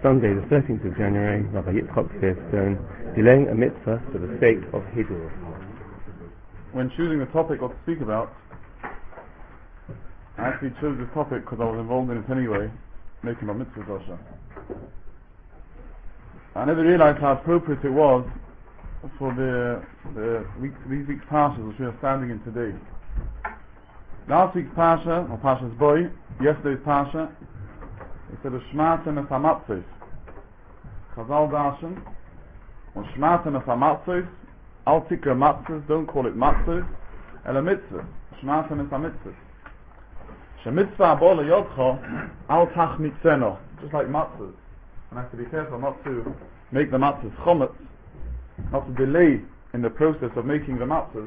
Sunday, the 13th of January, Rabbi Yitzchak Firestone, delaying a mitzvah for the sake of Hidur. When choosing the topic what to speak about, I actually chose this topic because I was involved in it anyway, making my mitzvah Zosha. I never realized how appropriate it was for these week's Parshas which we are standing in today. Last week's Parsha, or Parsha's boy, yesterday's Parsha, it said, Shmatem es hamatzos. Chazal Darshan, on Shmatem es hamatzos, al tikra matzos, don't call it matzos, el a mitzvah. Shmatem es hamitzvos. Shemitzvah abol yodcha, al tach mitzeno. Just like matzos. And I have to be careful not to make the matzos chometz, not to delay in the process of making the matzos.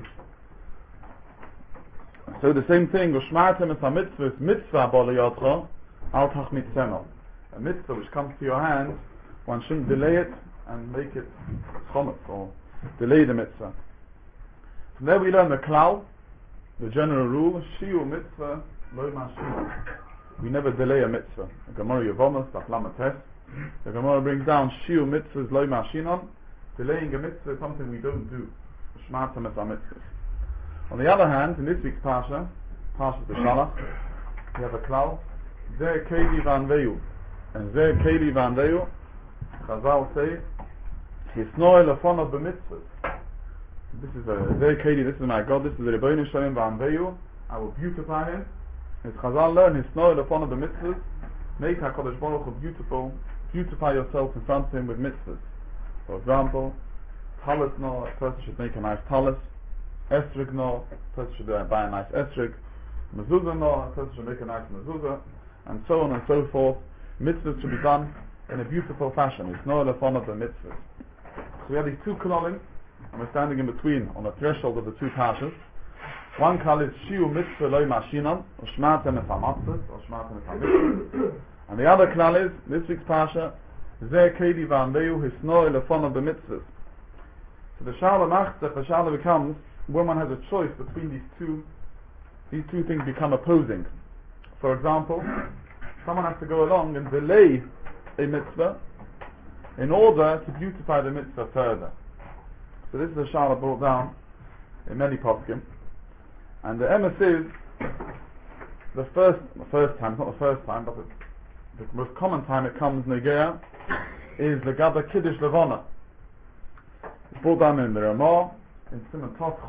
So the same thing, Shmatem es hamitzvos, mitzvah abol yodcha, al tach mitzeno. A mitzvah which comes to your hand, one shouldn't delay it and make it chometz, or delay the mitzvah. From there we learn the klal, the general rule, shiur mitzvah lo mashina. We never delay a mitzvah. The Gemara Yevamos, Daf Lamed Tes, the Gemara brings down shiur mitzvahs lo mashinon. Delaying a mitzvah is something we don't do. Shmatem es hamitzvos. On the other hand, in this week's Parsha, Parsha B'Shalach, we have a klal, Zeh Keli Vanveyu. And Zeh Keli Vanveyu, Chazal say, Hisnoi Lefonav B'mitzvahs. This is Zeh Keli, this is my God, this is the Rebbeinu Shalom Vanveyu. I will beautify him. As Chazal learn, Hisnoi Lefonav B'mitzvahs, make HaKadosh Baruch Hu beautiful, beautify yourself in front of him with mitzvahs. For example, Talis no, a person should make a nice talis. Esrig no, a person should buy a nice esrig. Mezuzah no, a person should make a nice mezuzah. And so on and so forth. Mitzvahs should be done in a beautiful fashion. It's no elefon of the mitzvahs. So we have these two kolalim, and we're standing in between on the threshold of the two parshas. One klal is shiur mitzvah lo mashinon, or shmatem es hamatzos, or shmatem es hamitzvos. And the other klal is, this week's parsha, zeh keli v'anveyu hisno elefon of the mitzvahs. So the shala machzef, the shala becomes, when one has a choice between these two things become opposing. For example, someone has to go along and delay a mitzvah in order to beautify the mitzvah further. So this is a shala brought down in many poskim. And the emes is, the first time, not the first time, but the most common time it comes negea, is the Gada Kiddush Levana. It's brought down in the Ramah, in Siman Tov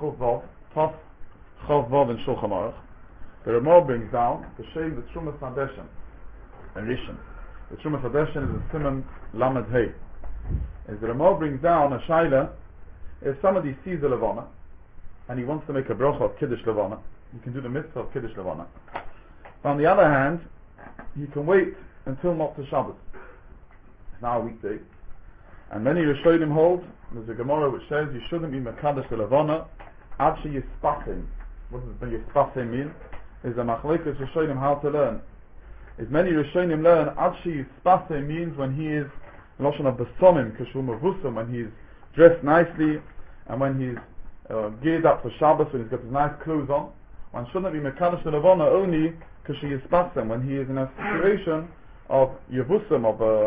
Chov Vav in Shulchan Aruch. The Ramah brings down the Shem, the Trumas Hadeshen, and Rishon. The Trumas Hadeshen is a Siman Lamed Hey. As the Ramah brings down a Shaila, if somebody sees the Levana, and he wants to make a bracha of Kiddush Levana, he can do the mitzvah of Kiddush Levana. But on the other hand, he can wait until Motzei Shabbos. It's now a weekday. And many Rishonim hold, there's a Gemara which says you shouldn't be Mekadosh Levana ad sheyispatim. What does yispatim mean? Is a machlekes Rishonim how to learn. As many Rishonim learn, ad sheyispatim means when he is Lashon of Besomim, Kashum Avusam, when he's dressed nicely, and when he's geared up for Shabbos, when he's got his nice clothes on. One shouldn't be Mekadosh Levana only Kashiyispatim, when he is in a situation of Yavusam,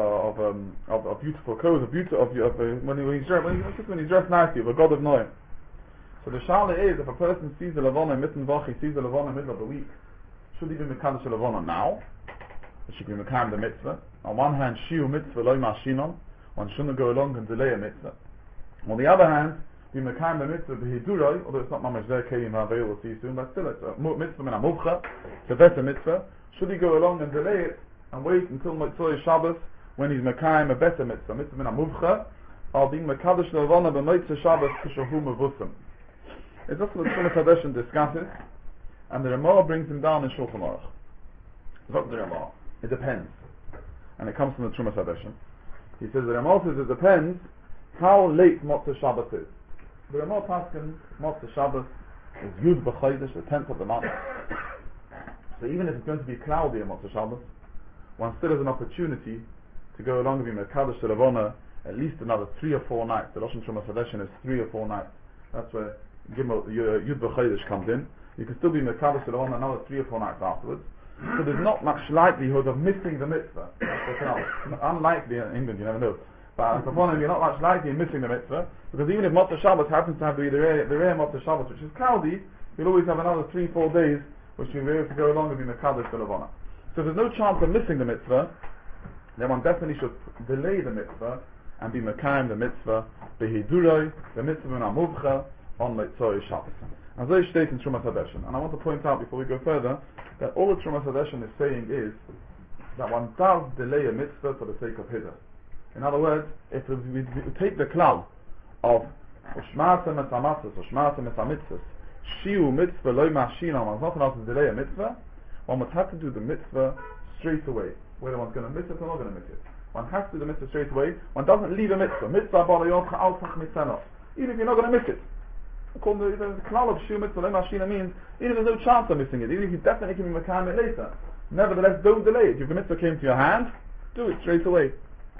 of beautiful clothes, when he's dressed nicely, of a God of Noam. So the Shala is, if a person sees the Levana mitten vach, he sees the Levana in the middle of the week, should he be Mekadosh Levana now? It should be Mekayim the mitzvah. On one hand, shiur mitzvah lo mashinon, one shouldn't go along and delay a mitzvah. On the other hand, be Mekayim the mitzvah b'hiduroi, although it's not mamash zeh keyim ha'veil, we'll see soon, but still it's a mitzvah min ha'muvcha, it's a better mitzvah. Should he go along and delay it and wait until Motzei Shabbos when he's Mekayim a better mitzvah, mitzvah min ha'muvcha, or being Mekadosh Levana b'Motzei Shabbos kishahu mevusam. It's also what the Trumas Hadeshen discusses, and the Ramah brings him down in Shulchan Aruch. It's not the Ramah, it depends. And it comes from the Trumas Hadeshen. He says the Ramah says it depends how late Motzei Shabbos is. The Ramah Paskin, Motzei Shabbos is Yud B'Chodesh, the 10th of the month. So even if it's going to be cloudy on Motzei Shabbos, one still has an opportunity to go along with Mekadosh Levana at least another 3 or 4 nights. The Lashon Trumas Hadeshen is 3 or 4 nights. That's where Yud B'Chodesh comes in. You can still be Mekadosh Levana another 3 or 4 nights afterwards. So there's not much likelihood of missing the mitzvah. It's unlikely in England, you never know. But upon him, you're not much likely in missing the mitzvah, because even if Motzei Shabbos happens to have the rare Motzei Shabbos, which is cloudy, you'll always have another 3-4 days which you'll be able to go along and be Mekadosh the Levana. So if there's no chance of missing the mitzvah, then one definitely should delay the mitzvah and be Mekayim the mitzvah, Behiduroi, the mitzvah in Amuvcha, on Motzei Shabbos. And so it states in Trumas Hadeshen. And I want to point out before we go further that all the Trumas Hadeshen is saying is that one does delay a mitzvah for the sake of Hiddur. In other words, if we take the klal of Ushmata Metamatzes, Ushmata Metamitzes, Shiu mitzvah loy mashina, one's not allowed to delay a mitzvah, one would have to do the mitzvah straight away, whether one's going to miss it or not going to miss it. One has to do the mitzvah straight away. One doesn't leave a mitzvah. Mitzvah balayotcha al tach mitzvah. Even if you're not going to miss it. According to the klal of Shiu mitzvah loy mashina means, even if there's no chance of missing it, even if you definitely can be mekayim it later, nevertheless don't delay it. If the mitzvah came to your hand, do it straight away.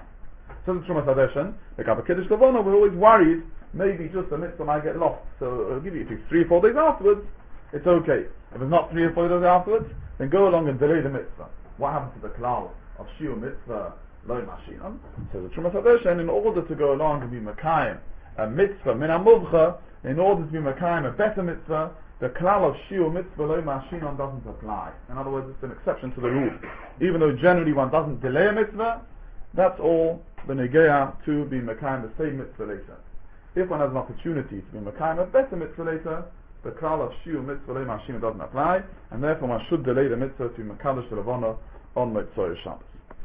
So the Trumas Hadeshen, the Gabbai Kiddush Levana, we're always worried maybe just the mitzvah might get lost. So I'll give you 3 or 4 days afterwards, it's okay. If it's not 3 or 4 days afterwards, then go along and delay the mitzvah. What happens to the klal of Shiur mitzvah loy mashinan? So the Trumas Hadeshen, in order to go along and be mekayim a mitzvah min amuvcha, in order to be mekayim a better mitzvah, the klal of Shiur mitzvah loy mashinan doesn't apply. In other words, it's an exception to the rule. Even though generally one doesn't delay a mitzvah, that's all the negeah to be mekayim the same mitzvah later. If one has an opportunity to be mekayim a better mitzvah later, the klal of Shiur mitzvah loy mashina doesn't apply, and therefore one should delay the mitzvah to mekadosh the levana on Motzei Shabbos.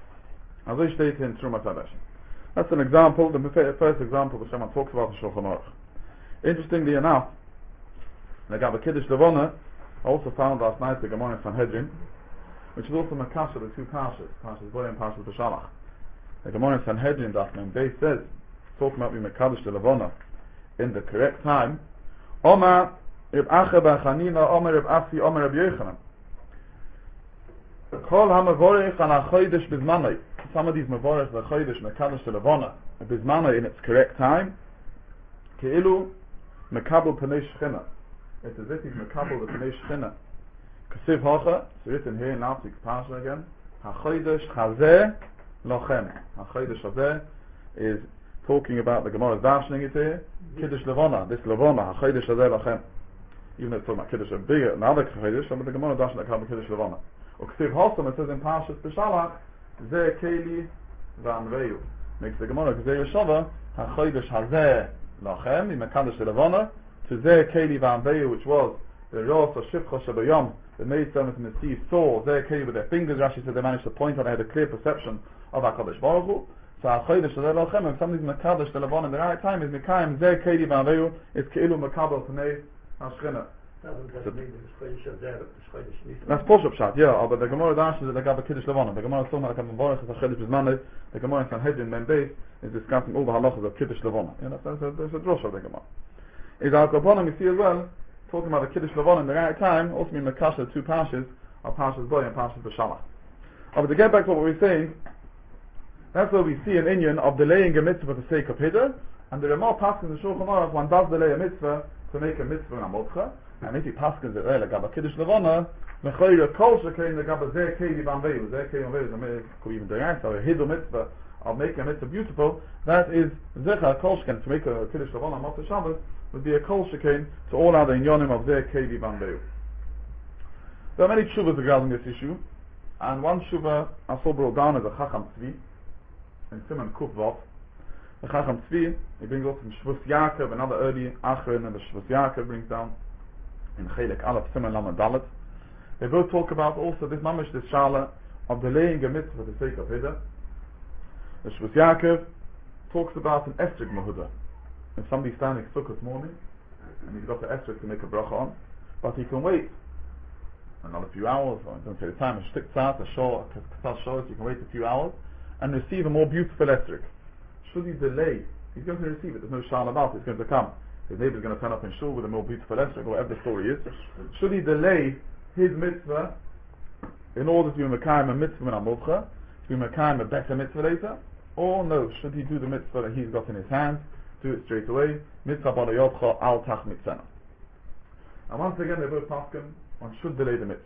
As I stated in Trumas Hadeshen. That's an example, the first example which someone talks about the Shulchan Aruch. Interestingly enough, the Gabbai Kiddush Levana also found last night the Gemara in Sanhedrin, which is also Makasha, the 2 Parshas, Parshas Boy and Parshas B'Shalach. The Gemara in Sanhedrin, Dafnim Beis says, talking about being Mekadosh the Levana in the correct time, Omar Reb Acha bar Chanina, Omar Reb Asi, Omar Reb Yochanan. Kol ha-mavorech al ha-chodesh bizmanoi. Some of these mavorech al-chodesh Mekadosh the Levana bizmanoi in its correct time, Ke'ilu Mekabel Pnei Shechina. It's as if he's Mekabel the Pnei Shechina. Kasiv Hocha, it's written here in last week's Parsha again, Ha-chodesh Hazeh Lochem. Ha-chodesh Hazeh is talking about the Gemara's darshaning it here, Kiddush Levana, this Levana, Ha-chodesh Hazeh Lochem. Even though it's talking about Kiddush and bigger, another Chodesh, but the Gemara darshan that comes Kiddush Levana. Uksiv Hosam, it says in Parshas B'Shalach, Zeh Keli V'Amreyu. Makes the Gemara, Zeh Yeshava, Ha-chodesh Hazeh Lochem, in Mekadosh Levana, to Zeh Keli V'Amreyu, which was the Ros of Shivcha Shabayom, the maid servants in the sea saw Zeh Keli with their fingers. Rashi said they managed to point out, they had a clear perception of HaKadosh Baruch Hu. So Ha-chodesh Hazeh Lochem, if somebody's Mekadosh Levana in the right time, is Mekayim Zeh Keli V'Amreyu, it's Keilu Mekabel Pnei Hashchina. That's Poshup Pshat, yeah, but the Gemara dashes that the Gabbai Kiddush Levana. The Gemara is talking about the Mavorech is a Chedesh Bizmanei. The Gemara in Sanhedrin Mem Beis is discussing all the halachas of Kiddush Levana. Yeah, that's a drosh of the Gemara. Is Al Kaponim, we see as well, talking about the Kiddush Levana in the right time, also mean Makasha, 2 Parshas, of Parshas Boy and Parshas B'Shalach. But to get back to what we're saying, that's where we see an inyan of delaying a mitzvah for the sake of Hiddur, and there are more passages in the Shulchan Aruch, one does delay a mitzvah to make a mitzvah in Amotcha, and if he paskins it there, like Gabbai Kiddush Levana, Mechoyra Kol Shekein, the Gabbai Zeh Keli V'Amreyu, Zeh Keli V'Amreyu, could even do that, so a Hiddur mitzvah of making a mitzvah beautiful, that is Zecha Kol Shekein, to make a Kiddush Levana Motzei Shabbos, would be a Kol Shekein to all other inyonim of Zeh Keli V'Amreyu. There are many tshuvas regarding this issue, and one tshuva I saw brought down as a Chacham Tzvi, in Siman Kuf Vav. The Chacham Tzvi, he brings also from Shvus Yaakov, another early Achron, and the Shvus Yaakov brings down in Chelek Aleph Siman Lamed Dalet. They both talk about also this mamish, this shala of delaying a mitzvah for the sake of Hiddur. The Shvus Yaakov talks about an Esrig Mahudah. If somebody's standing Sukkot morning, and he's got the Esrig to make a bracha on, but he can wait another few hours, or don't say the time, a shtik tzat, a shor, a katzah shor, you can wait a few hours, and receive a more beautiful Esrig. Should he delay? He's going to receive it. There's no shal about it. It's going to come. His neighbor's going to turn up in shul with a more beautiful esrog, or whatever the story is. Should he delay his mitzvah in order to be mekayim a mitzvah in Amotcha, to be mekayim a better mitzvah later? Or no, should he do the mitzvah that he's got in his hand, do it straight away? Mitzvah balayotcha al tach mitzvah. And once again, they both paskin, one should delay the mitzvah.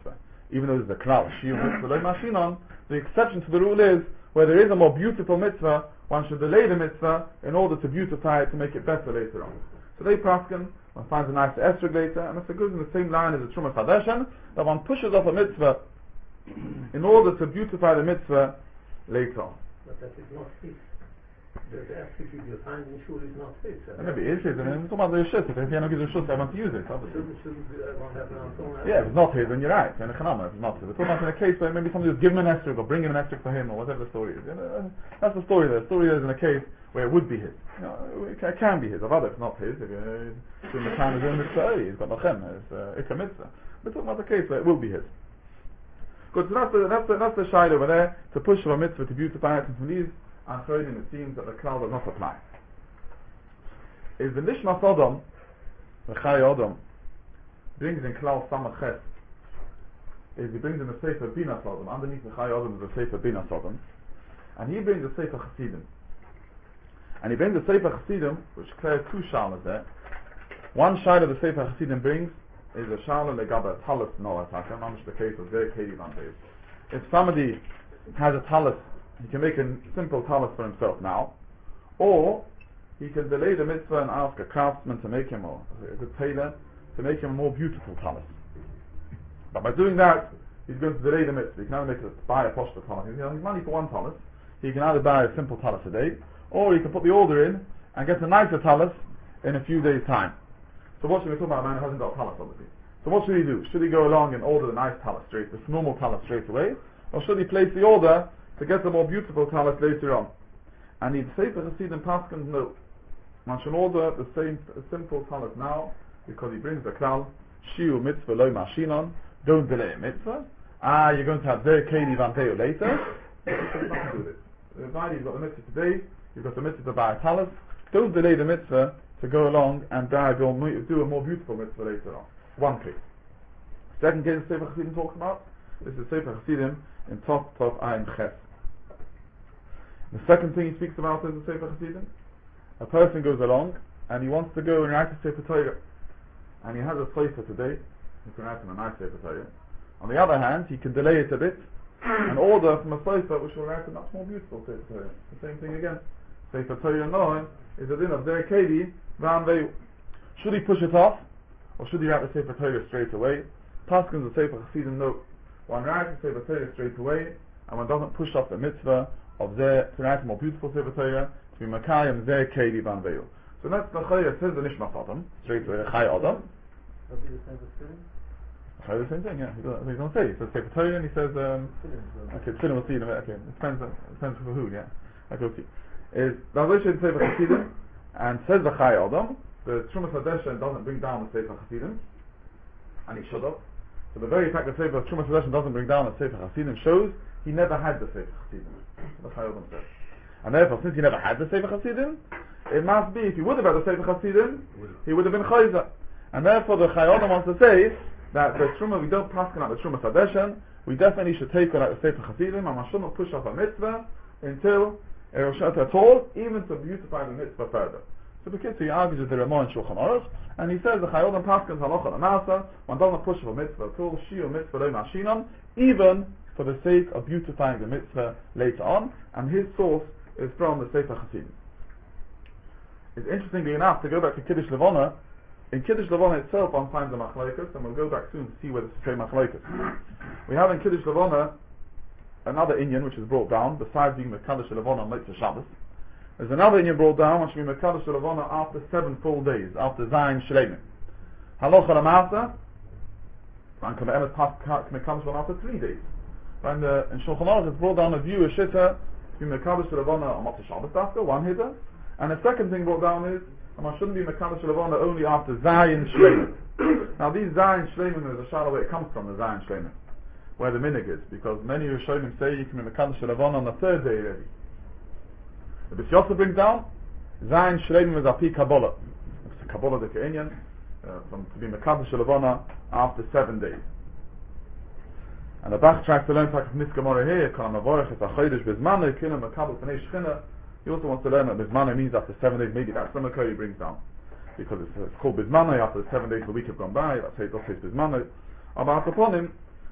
even though there's a klal, shiur mitzvah loy mashinon, the exception to the rule is, where there is a more beautiful mitzvah, one should delay the mitzvah in order to beautify it, to make it better later on. So they paskin, one finds a nice esrog later, and if it goes in the same line as the Trumas Hadeshen, that one pushes off a mitzvah in order to beautify the mitzvah later on. But that is not his. The esrog you find in shul is not his. Maybe it is, and we're talking about the shus. If you don't give the shus, I want to use it. Obviously. Yeah, if it's not his, then you're right. And if it's not his. We're talking about in a case where maybe somebody just give him an esrog or bring him an esrog for him or whatever the story is. That's the story there. The story is in a case where it would be his. It can be his. Of other, it's not his. If you're doing the time is in mitzvah, he's got lachem. It's a mitzvah. We're talking about the case where it will be his. Good. So that's the shayla over there, to push for a mitzvah to beautify it, and from these achronim it seems that the klal does not apply. Is the nishmas adam, the chay adam, brings in klal samach ches, is he brings in the sefer binas adam, underneath the chay adam is the sefer binas adam, and he brings the sefer chassidim. And he brings the sefer chassidim, which clears two shalas there. One shayla the sefer chassidim brings is a shala legaba talis no ataka, mamish the case of very kedi van days. If somebody has a talis, he can make a simple talis for himself now, or he can delay the mitzvah and ask a craftsman to make him, or a good tailor, to make him a more beautiful talis. But by doing that, he's going to delay the mitzvah. He can either buy a poshta talis. He has money for one talis. He can either buy a simple talis a day, or he can put the order in and get a nicer talis in a few days' time. So what should we talk about? A man who hasn't got a talis, obviously. So what should he do? Should he go along and order the nice talis straight, this normal talis straight away, or should he place the order to get the more beautiful talis later on? And he'd say for Hasidim Paskins, no. One should order the same simple talis now, because he brings the klal, shiur mitzvah loy mashinon, don't delay a mitzvah. You're going to have very keli vanteo later. So he not do this. You've got the mitzvah today, you've got the mitzvah to buy a talis, don't delay the mitzvah to go along and do a more beautiful mitzvah later on. One case. Second case the Sefer Chassidim talks about, this is Sefer Chassidim in Tov Ayin Ches. The second thing he speaks about is the Sefer Chassidim. A person goes along and he wants to go and write a Sefer Torah, and he has a Sefer today, he can write him a nice Sefer Torah. On the other hand, he can delay it a bit and order from a Sefer which will write a much more beautiful Sefer Torah. The same thing again. Sefer Torah Noah is a din of Derek Kedi. Should he push it off, or should he write the Sefer Torah straight away? Paskins the Sefer Chassidim note, one writes the Sefer Torah straight away, and one doesn't push off the mitzvah of to write a more beautiful Sefer Torah, to be Makayim Zer Kedi Van Veil. So that's the Chaya, says the Nishmas Adam, straight away, Chay Adam. What is the same thing? Chay the same thing, yeah. He doesn't say. He says Sefer Torah, and he says, okay, Tfilim will see in a minute, okay. It depends for who, yeah. Okay, we'll see. Is the Sefer Chassidim, and says the Chay Adam, the Trumas Hadeshen doesn't bring down the Sefer Chassidim, and he should have. So the very fact that the Trumas Hadeshen doesn't bring down the Sefer Chassidim shows he never had the Sefer Chassidim. So the Chay Adam says. And therefore, since he never had the Sefer Chassidim, it must be, if he would have had the Sefer Chassidim, he would have been Chayza. And therefore the Chay Adam wants to say that the Truma, we don't pass on the Trumas Hadeshen, we definitely should take on the Sefer Chassidim, and one should not push off a mitzvah until at all, even to beautify the mitzvah further. So because he argues with the Ramah and Shulchan Aruch, and he says the Chayyodam Paskins Halacha L'Masa, one doesn't push for mitzvah at all, shiur mitzvah loy mashinon, even for the sake of beautifying the mitzvah later on, and his source is from the Sefer Chassidim. It's interestingly enough to go back to Kiddush Levana. In Kiddush Levana itself one finds the Machlokes, and we'll go back soon to see whether it's the same Machlokes. We have in Kiddush Levana another Inyan which is brought down, besides being Mekadosh Levana on Motzei Shabbos. There's another Inyan brought down which will be Mekadosh Levana after 7 full days, after Zayin Shleimim. Halacha L'Masa, one can Mekadosh Levana after 3 days. And in Shulchan Aruch it's brought down a view, a Shitta, to be Mekadosh Levana on Motzei Shabbos after, one hitter. And the second thing brought down is, one shouldn't be Mekadosh Levana only after Zayin Shleimim. Now these Zayin Shleimim is a shallow where it comes from, the Zayin Shleimim, where the minig is, because many Rishonim say you can be Mekadosh Levana on the 3rd day already. The Bis Yosef brings down Zayin Shleimim is Api Kabbalah. It's a Kabbalah de Ke'inyan, to be Mekadosh Levana after 7 days. And the Bach tries to learn Takaf Niskamore here, Kana Mavorech, it's a Chodesh Bizmane, Kina Mekabel Pnei Shechina. He also wants to learn that Bizmane means after 7 days, maybe that's the Makar he brings down. Because it's called Bizmane, after the 7 days the week have gone by, that's how it says Bizmane. About upon him,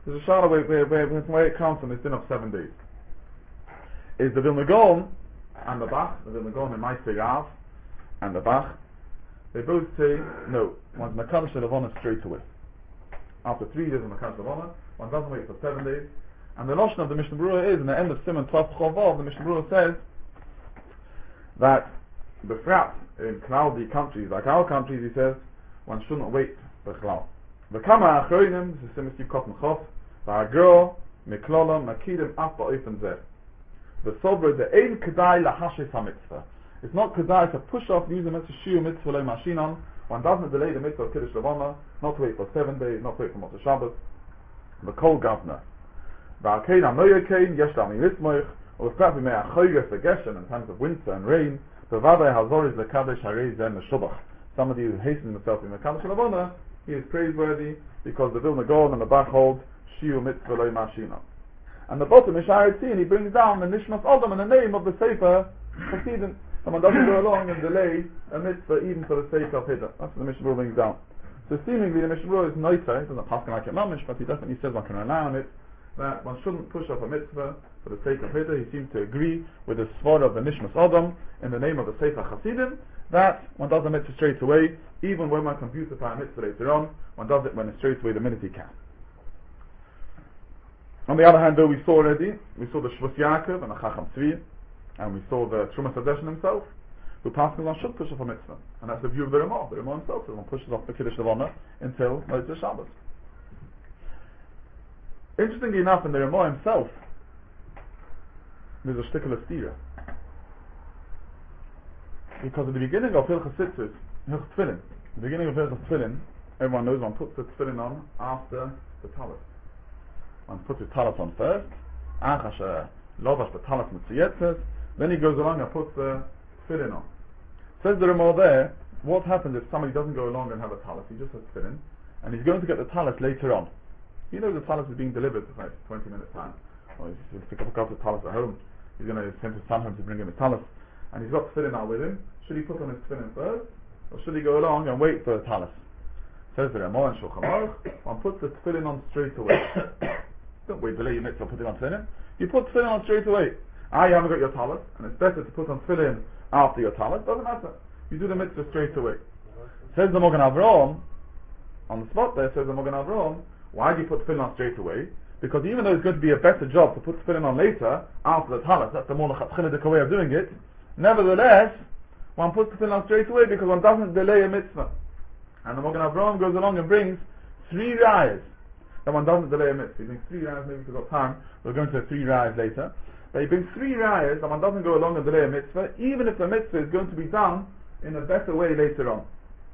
There's a shala where it comes from this din of 7 days. Is the Vilna Gaon and the Bach, the Vilna Gaon and Meister Rav and the Bach, they both say, no, one's Mekadosh Levana straight away. After 3 days of Mekadosh Levana, one doesn't wait for 7 days. And the notion of the Mishnah Berurah is, in the end of Simon 12 Chovav, the Mishnah Berurah says that befrat in cloudy countries like our countries, he says, one shouldn't wait for Chlal. The Kama Achroinim, this is Simon Kot Mechov, Va'agro, Miklola, Makidim, Afa Oifen Zeh. The Sobra, the Ein Kedai Lahashes HaMitzvah. It's not Kedai to push off, use the mitzvah, Shiu Mitzvah Lo Mashinon. One doesn't delay the mitzvah of Kiddush Levana, not to wait for 7 days, not to wait for Motzei Shabbos. The Kol Governor. Va'akein Anoyakein, Yesh Dami Mitzmoich, or perhaps we may Achoyres the Geshen in times of winter and rain. Bevadai Hazoris Lekadesh Harei Zen Meshubach. Somebody who hastens himself in the Kaddish Levana, he is praiseworthy because the Vilna Gaon and the Bach hold Shiu Mitzvah Lo Mashinon. And the bottom is Sha'aritzin, he brings down the Nishmas Adam in the name of the Sefer Chassidim. Someone doesn't go along and delay a mitzvah even for the sake of Hiddah. That's what the Mishnah Berurah brings down. So seemingly the Mishnah Berurah is noiter, he doesn't pass like a mamish, but he definitely says one can rely on it, that one shouldn't push off a mitzvah for the sake of Hiddah. He seems to agree with the svara of the Nishmas Adam in the name of the Sefer Chassidim, that one does a mitzvah straight away, even when one can beautify a mitzvah later on, one does it when it's straight away the minute he can. On the other hand, though, we saw already, we saw the Shvus Yaakov and the Chacham Tzvi, and we saw the Trumas Hadeshen himself, who passes on should push off a mitzvah. And that's the view of the Ramah. The Ramah himself says one pushes off the Kiddush Levana until Motzei Shabbos. Interestingly enough, in the Ramah himself, there's a shtickle of stira. Because at the beginning of Hilchas Tzitzis, Hilchas Tefillin, the beginning of Hilchas Tefillin, everyone knows one puts the Tefillin on after the Talis. One puts his talis on first, lovash the talis mitziyetzes, then he goes along and puts the tefillin on. Says the Ramah there, what happens if somebody doesn't go along and have a talis, he just has tefillin, and he's going to get the talis later on. He knows the talis is being delivered in like 20 minutes time, or he's pick up the talis at home, he's going to send his son home to bring him his talis, and he's got tefillin now with him. Should he put on his tefillin first, or should he go along and wait for the talis? Says the Ramah and Shulchan Aruch, one puts the tefillin on straight away. Don't wait, delay your mitzvah, put it on tefillin. You put tefillin on straight away. You haven't got your talis, and it's better to put on tefillin after your talis. Doesn't matter. You do the mitzvah straight away. Says the Mogen Avraham, on the spot there, says the Mogen Avraham, why do you put tefillin on straight away? Because even though it's going to be a better job to put tefillin on later, after the talis, that's the more lechatchilidik way of doing it, nevertheless, one puts tefillin on straight away because one doesn't delay a mitzvah. And the Mogen Avraham goes along and brings 3 rayas. That one doesn't delay a mitzvah. He brings 3 rayas, maybe if we've got time, we're going to 3 rayas later. But he brings 3 rayas, and one doesn't go along and delay a mitzvah, even if the mitzvah is going to be done in a better way later on.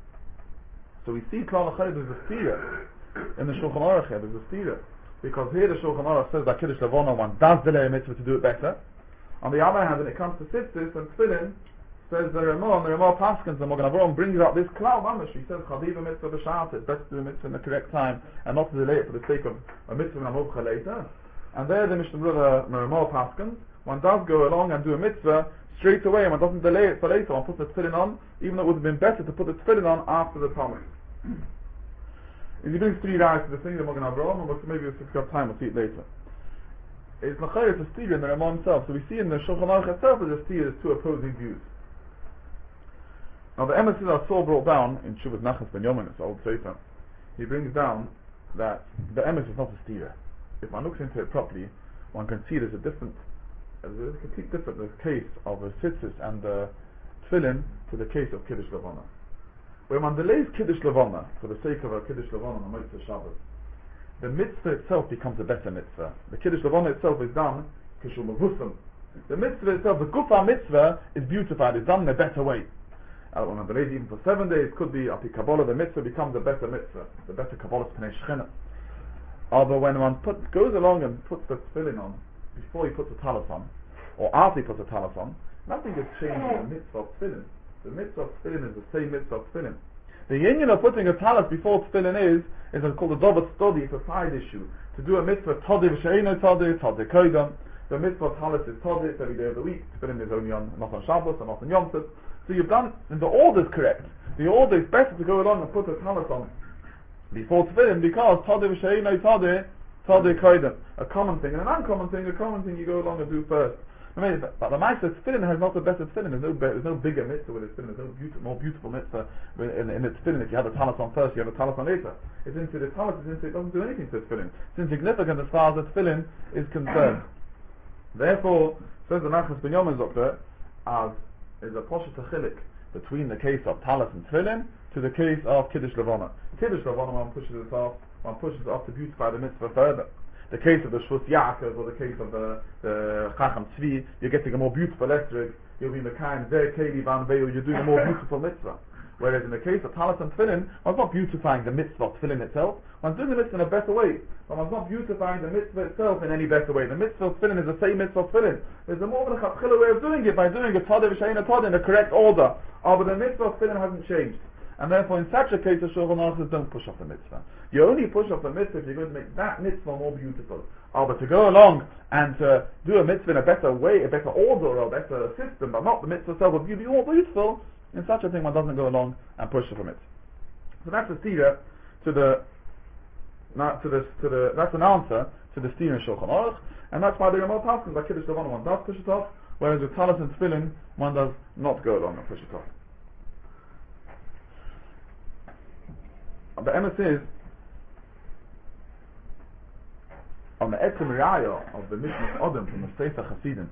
So we see Klal Achayim, there's a stira. In the Shulchan Aruch here, there's a stira. Because here the Shulchan Aruch says that Kiddush Levana, one does delay a mitzvah to do it better. On the other hand, when it comes to Tzitzis and Tefillin, says the Ramah, and the Ramah Paskins, the Mogen Avraham brings out this Klal Mamash. He says, Chadiva mitzvah b'shat, it's best to do a mitzvah in the correct time, and not to delay it for the sake of a mitzvah and a movcha later. And there the Mishnah Berurah, the Ramah Paskins, one does go along and do a mitzvah straight away, and one doesn't delay it for later. One puts the tefillin on, even though it would have been better to put the tefillin on after the Talmud. If he brings 3 rayas to the thing, the Mogen Avraham, but maybe if we've got time, we'll see it later. It's Nachayr, it's a steer in the Ramah himself. So we see in the Shulchan Aruch itself, there's a steer, there's 2 opposing views. Now the emes that Saul brought down in Shuvas Nachas Ben Yomin, it's old Sefer, he brings down that the emes is not a steer. If one looks into it properly, one can see there's a complete different case of the tzitzis and the tefillin to the case of Kiddush Levana. When one delays Kiddush Levana for the sake of a Kiddush Levana on Motzei Shabbos, the mitzvah itself becomes a better mitzvah. The Kiddush Levana itself is done kishul mavusam. The mitzvah itself, the gufa mitzvah, is beautified, is done in a better way. When one delays even for 7 days, could be api Kabbalah, the mitzvah becomes a better mitzvah, the better Kabbalah Pnei Shechina. Although when one goes along and puts the tefillin on before he puts the talis on, or after he puts the talis on, nothing has changed in the mitzvah of tefillin. The mitzvah of tefillin is the same mitzvah of tefillin. The union of putting a talis before tefillin is called a dobat study. It's a side issue. To do a mitzvah todeh v'she'eino todeh koydam. The mitzvah of talis is todeh, it's every day of the week. Tefillin is only not on Shabbos and not on Yom Tov. So you've done, and the order is correct. The order is better to go along and put a talis on before tefillin, because todeh v'she'eino todeh Tadei Koidem, a common thing, and an uncommon thing, a common thing you go along and do first. But the Maisa tefillin has not the better tefillin. There's no bigger mitzvah with its tefillin. There's no more beautiful mitzvah in its tefillin. If you have a talis on first, you have a talis on later. It's into the talis. It doesn't do anything to the tefillin. It's insignificant as far as the tefillin is concerned. Therefore, says the Nachas Ben Yomen Doctor, as is a poshet chilik between the case of talis and tefillin to the case of kiddush levana. Kiddush levana, one pushes it off to beautify the mitzvah further. The case of the Shvus Yaakov or the case of the Chacham Tzvi, you're getting a more beautiful estrig, you'll be Mekayim Zer Keli Van Veil, you're doing a more beautiful mitzvah. Whereas in the case of Talis and Tefillin, one's not beautifying the mitzvah of Tefillin itself, one's doing the mitzvah in a better way, but one's not beautifying the mitzvah itself in any better way. The mitzvah of Tefillin is the same mitzvah of Tefillin. There's a more of a chatchila way of doing it, by doing it Tadeh V'Sheina Tadeh in the correct order. But the mitzvah of Tefillin hasn't changed. And therefore in such a case the Shulchan Aruch says don't push off the mitzvah. You only push off the mitzvah if you're going to make that mitzvah more beautiful. But to go along and to do a mitzvah in a better way, a better order, or a better system, but not the mitzvah itself would be more beautiful, in such a thing one doesn't go along and push off the mitzvah. So that's the stira that's an answer to the stira in Shulchan Aruch, and that's why there are more passages like Kiddush Levana one does push it off, whereas with Talis and Tefillin one does not go along and push it off. The emes is on the Etzem Raya of the Mishnah Odom from the Sefer Hasidim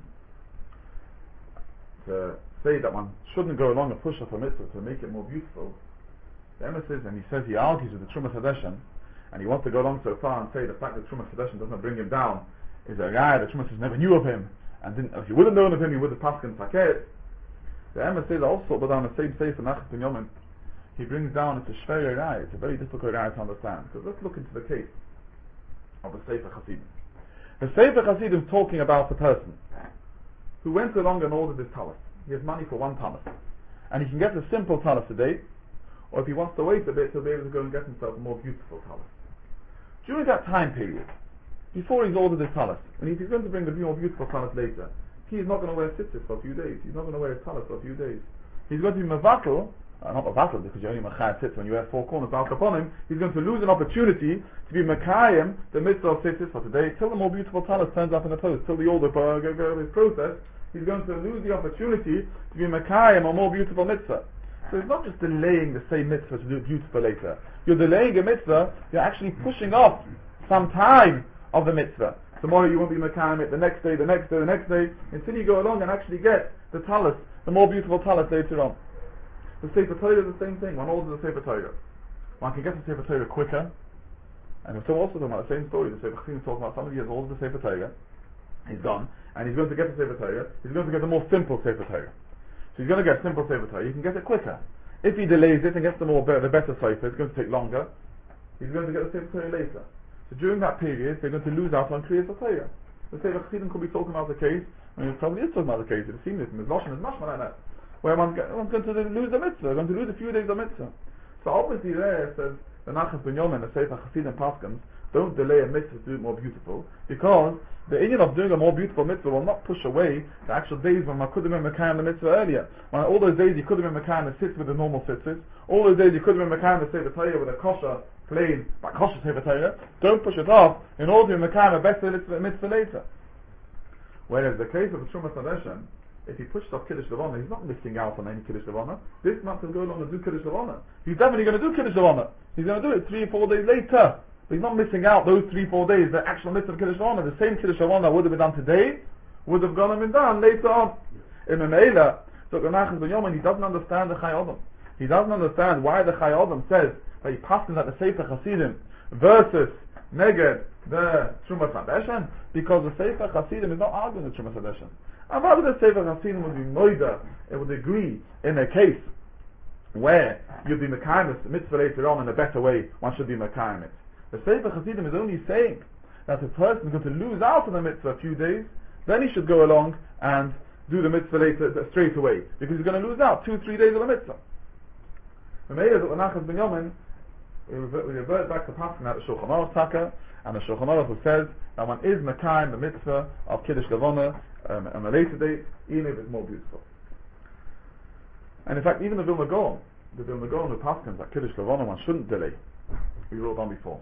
to say that one shouldn't go along and push off a mitzvah to make it more beautiful. The emes is, and he says he argues with the Trumas Hadeshen, and he wants to go along so far and say the fact that Trumas Hadeshen doesn't bring him down is a guy that Trumas never knew of him, and if he would have known of him he would have passed in Saket. The emes says also, but on the same Sefer Nachas Ben Yomen, he brings down it's a shveri raya. It's a very difficult raya to understand. Because let's look into the case of the Sefer Hasidim. The Sefer Hasidim is talking about a person who went along and ordered his talis. He has money for one talis, and he can get a simple talis today, or if he wants to wait a bit, he'll be able to go and get himself a more beautiful talis. During that time period, before he's ordered his talis, and if he's going to bring a more beautiful talis later, he is not going to wear tzitzis for a few days. He's not going to wear his talis for a few days. He's going to be mevatel. Not a battle, because you only machayim tzitzis when you have four corners out upon him. He's going to lose an opportunity to be machayim the mitzvah of tzitzis for today till the more beautiful talis turns up in the post, till the older his process. He's going to lose the opportunity to be machayim a more beautiful mitzvah. So it's not just delaying the same mitzvah to do it beautiful later. You're delaying a mitzvah, you're actually pushing off some time of the mitzvah. Tomorrow you won't be machayim it, the next day, until you go along and actually get the talis, the more beautiful talis later on. The Sefer Torah is the same thing. One orders the Sefer Torah. One can get the Sefer Torah quicker. And we're also talking about the same story. The Sefer Chassidim is talking about somebody who has ordered the Sefer Torah. He's gone. And he's going to get the Sefer Torah. He's going to get the more simple Sefer Torah. So he's going to get simple Sefer Torah. He can get it quicker. If he delays it and gets the better Sefer, it's going to take longer. He's going to get the Sefer Torah later. So during that period, they're going to lose out on Kriyas Torah. The Sefer Chassidim could be talking about the case. I mean, it probably is talking about the case. It seems it's Mizloshen is much more like that. Where one's going to lose the mitzvah, going to lose a few days of mitzvah. So obviously there it says, the Nachas Ben Yomen, the Sefer Hasidim Paskins, don't delay a mitzvah to do it more beautiful, because the inyan of doing a more beautiful mitzvah will not push away the actual days when one could have been Mekayim the mitzvah earlier. When all those days you could have been Mekayim the sits with the normal sitzes, all those days you could have been Mekayim the Sefer Torah with a kosher, plain, but kosher Sefer Torah, don't push it off in order to be Mekayim a better mitzvah later. Whereas the case of the Trumas Hadeshen, if he pushes off Kiddush Levana, he's not missing out on any Kiddush Levana. This month he'll go along and do Kiddush Levana. He's definitely going to do Kiddush Levana. He's going to do it 3 or 4 days later. But he's not missing out those 3 or 4 days, the actual mitzvah of Kiddush Levana. The same Kiddush Levana would have been done today, would have gone and been done later on. In Memela, Dr. Nachas Ben Yomen, he doesn't understand the Chai Adam. He doesn't understand why the Chai Adam says that he passes at the Sefer Hasidim versus Neged the Trumas Hadeshen, because the Sefer Hasidim is not arguing the Trumas Hadeshen. And rather the Sefer Hasidim would be moida, it would agree in a case where you'd be Mekayim the mitzvah later on in a better way, one should be Mekayim it. The Sefer Hasidim is only saying that a person is going to lose out on the mitzvah a few days, then he should go along and do the mitzvah later straight away, because he's going to lose out 2 or 3 days of the mitzvah. The Meir of the Nachas Ben Yomen, we revert back to passing out the Shulchan Aruch Taka, and the Shulchan Aruch who says that one is Mekayim the mitzvah of Kiddush Levana on a later date, even if it's more beautiful. And in fact, even the Vilna Gaon who paskins that Kiddush Levana one shouldn't delay. We wrote on before.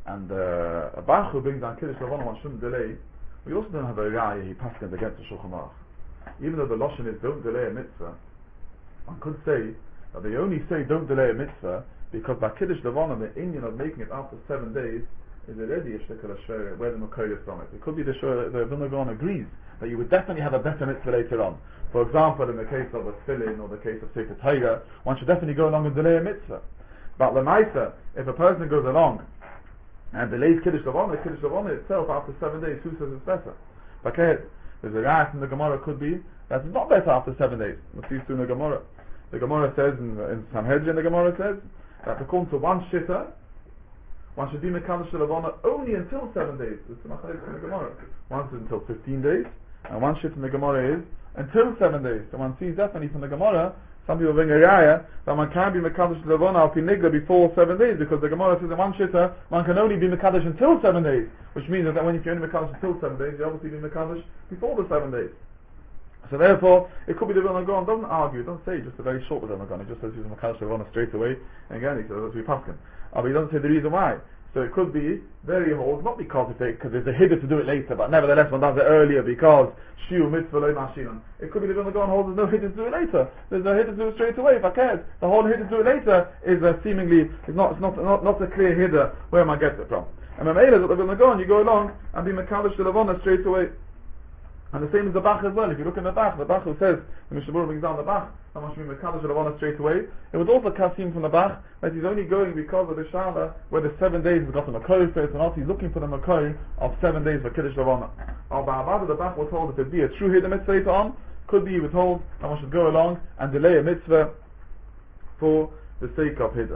And a Bach who brings down Kiddush Levana one shouldn't delay, we also don't have a Raya, he passes against the Shulchan Aruch. Even though the Lashon is don't delay a mitzvah, one could say that they only say don't delay a mitzvah because by Kiddush Levana the Indian of making it after 7 days is already a shtickle shver where the Makar is from it. It could be the Vilna Gaon agrees that you would definitely have a better mitzvah later on. For example, in the case of a tefillin or the case of Sefer Torah, one should definitely go along and delay a mitzvah. But Lemaisa, if a person goes along and delays Kiddush Levana itself after 7 days, who says it's better? Okay, there's a raya from the Gemara could be that it's not better after 7 days. We'll see soon the Gemara. The Gemara says in Sanhedrin, the Gemara says that according to one shitta, one should be Mekadosh Levana only until 7 days. This is in the Gemara. One is until 15 days, and one shitta in the Gemara is until 7 days. So one sees definitely from the Gemara, some people bring a raya that one can't be Mekadosh Levana al Pinigla before 7 days, because the Gemara says in one shitta, one can only be Mekadosh until 7 days, which means that when you can only Mekadosh until 7 days, you obviously be Mekadosh before the 7 days. So therefore, it could be the Vilna Gaon doesn't argue, it doesn't say just a very short Vilna Gaon, it just says he's Mekadosh Levana straight away, and again he says that's to be Paskin. But he doesn't say the reason why. So it could be very old, not because there's a hiddur to do it later, but nevertheless one does it earlier because shiur mitzvah lo mashinan. It could be the Vilna Gaon holds there's no hiddur to do it later. There's no hiddur to do it straight away. If I cared, the whole hiddur to do it later is seemingly it's not a clear hiddur where man gets it from. And Mamela is at the Vilna Gaon, you go along and be Mekadosh Levana straight away. And the same as the Bach as well. If you look in the Bach who says, the Mishnah Berurah brings down the Bach, how much we Mekadosh Levana straight away. It was also Kasim from the Bach that he's only going because of the Shala where the 7 days he's got the Makor first and also he's looking for the Makor of 7 days for Kiddush Levana. Al Ba'abad the Bach was told if it be a true Hiddur mitzvah later on, could be he was told that one should go along and delay a mitzvah for the sake of Hiddur.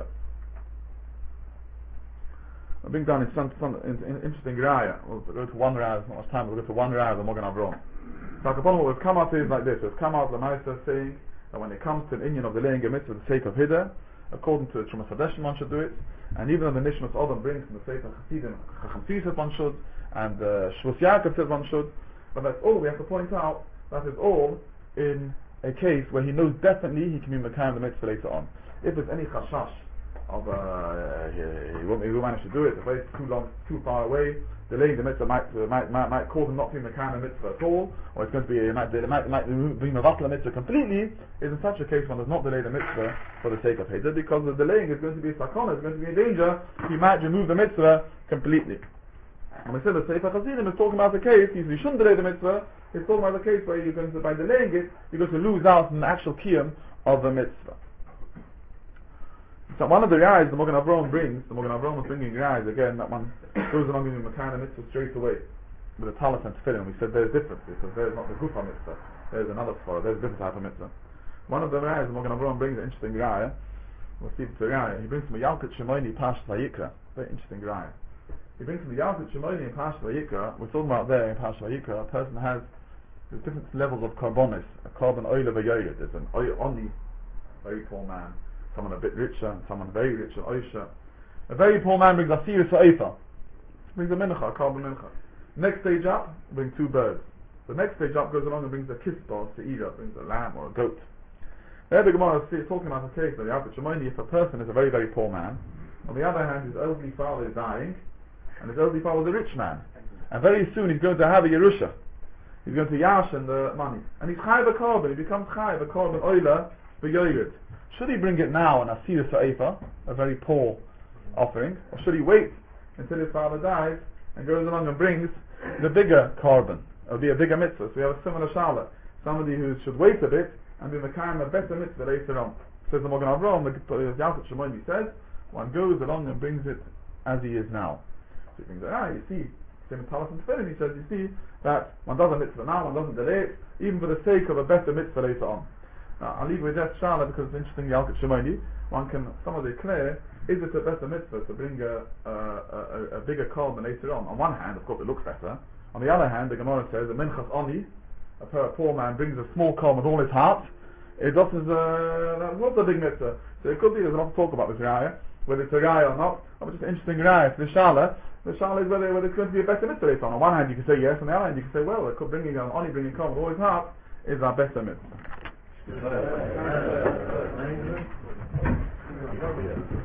I'll bring down some interesting raya. We'll go to one raya, there's not much time, we'll go to one raya of the Magen Avraham. So upon what we've come out is like this. We've come out the Maisa saying that when it comes to an Indian of delaying a mitzvah for the sake of Hiddur, according to the Trumas Hadeshin one should do it, and even the Nishmas Odom brings from the Sefer Chassidim, Chacham says one should, and Shvus Yaakov says one should, but that's all we have to point out, that is all in a case where he knows definitely he can be Mekayim the mitzvah later on. If there's any chashash of he won't manage to do it, if it's too long, too far away, delaying the mitzvah might cause him not to be Mekayim the mitzvah at all, or it's going to be it might be Mavatal the mitzvah completely. Is in such a case one does not delay the mitzvah for the sake of Hiddur, because the delaying is going to be a sakana, it's going to be a danger, he might remove the mitzvah completely. And we said the Sefer Chassidim is talking about the case, you shouldn't delay the mitzvah, he's talking about the case where you're going to, by delaying it, you're going to lose out on the actual kiyum of the mitzvah. So one of the rayas the Magen Avraham brings, the Magen Avraham is bringing rayas again, that one goes along in the Mekayim mitzvah straight away with a talis and tefillin. We said there's difference because there's not the gufa mitzvah, there's another svara, there's a different type of mitzvah. One of the rayas the Magen Avraham brings an interesting raya. We'll see if it's a raya. He brings from a Yalkut Shimoni Pash Vayikra, very interesting raya. He brings from the Yalkut Shimoni in Pash Vayikra. We're talking about there in Pash Vayikra, a person has different levels of karbonis, a carbon oil of a yoyed. There's an oil only very poor man, someone a bit richer, and someone very rich and oisha. A very poor man brings a serious ha'efa, brings a mincha, a carbon mincha. Next stage up, brings 2 birds. The next stage up goes along and brings a kispa, se'ira, brings a lamb or a goat. There the Gemara is talking about a case that the Yalkut Shimoni, if a person is a very, very poor man, on the other hand his elderly father is dying, and his elderly father is a rich man, and very soon he's going to have a Yerusha. He's going to yashin the money. And he's chayiv a carbon, he becomes chayiv a carbon oila b'yoyed. Should he bring it now in a Asir Sa'efa, a very poor offering, or should he wait until his father dies and goes along and brings the bigger carbon? It will be a bigger mitzvah. So we have a similar shala. Somebody who should wait a bit and be Mekayim a better mitzvah later on. Says the Magen Avraham, the Yalkut Shimoni says, one goes along and brings it as he is now. So he brings it, you see, same in Talis and Tefillin, he says, you see, that one does a mitzvah now, one doesn't delay it, even for the sake of a better mitzvah later on. Now, I'll leave with that shala because it's interesting, Yalkut Shimoni, one can somewhat declare, is it a better mitzvah to bring a bigger carbon later on? On one hand, of course, it looks better. On the other hand, the Gemara says, a minchas oni, a poor man brings a small carbon with all his heart, it doesn't, that's not a big mitzvah. So it could be, there's a lot of talk about this raya, whether it's a raya or not, but it's just an interesting raya. The shala is whether it's going to be a better mitzvah later on. On one hand, you can say yes, on the other hand, you can say, well, bringing carbon with all his heart is our better mitzvah.